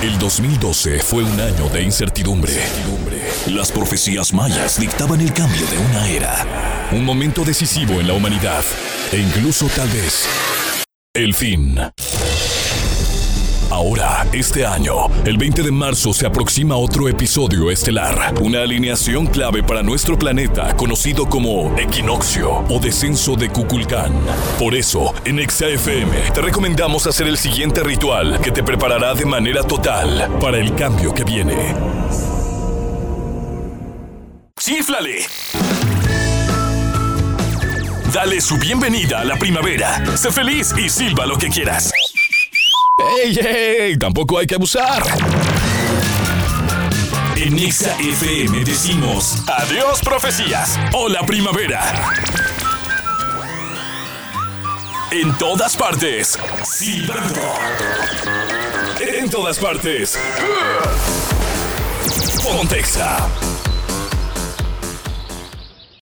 El 2012 fue un año de incertidumbre. Las profecías mayas dictaban el cambio de una era. Un momento decisivo en la humanidad. E incluso tal vez el fin. Ahora, este año, el 20 de marzo se aproxima otro episodio estelar. Una alineación clave para nuestro planeta, conocido como equinoccio o descenso de Kukulcán. Por eso, en Exa FM, te recomendamos hacer el siguiente ritual que te preparará de manera total para el cambio que viene. ¡Chíflale! Dale su bienvenida a la primavera. Sé feliz y silba lo que quieras. ¡Ey, ey! Tampoco hay que abusar. En Exa FM decimos adiós profecías. Hola primavera. En todas partes. Silbando. En todas partes. Ponte Exa.